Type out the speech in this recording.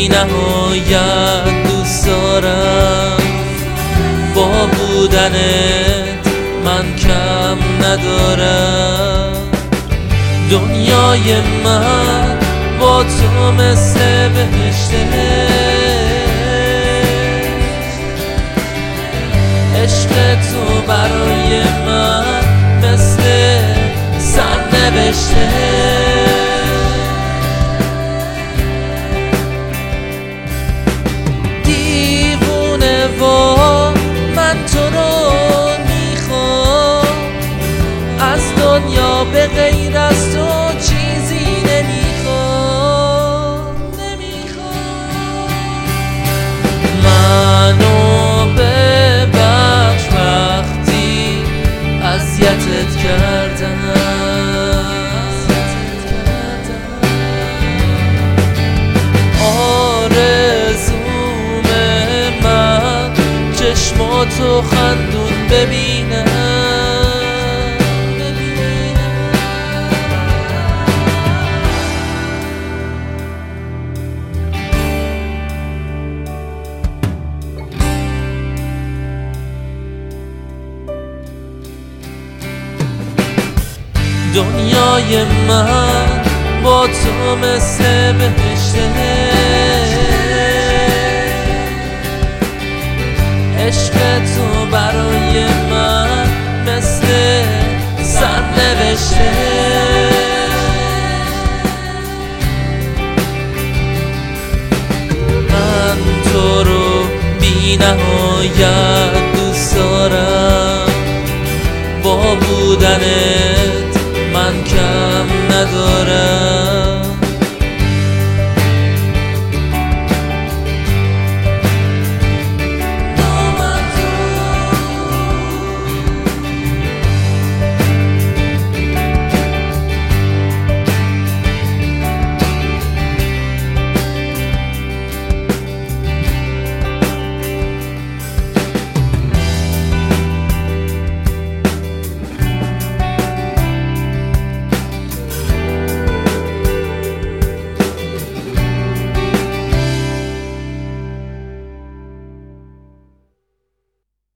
بی نهایت دوست دارم. با بودنت من کم ندارم. دنیای من با تو مثل بهشته، عشق تو برای من مثل سرنوشته. دیوونه و من تو رو میخوام، از دنیا به غیر از تو چیزی نمیخوام. منو ببخش وقتی اذیتت کردم. آرزومه من چشماتو خندون ببینم. دنیای من با تو مثل بهشته، عشق تو برای من مثل سرنوشته. من تو رو بی نهایت دوست دارم. با بودن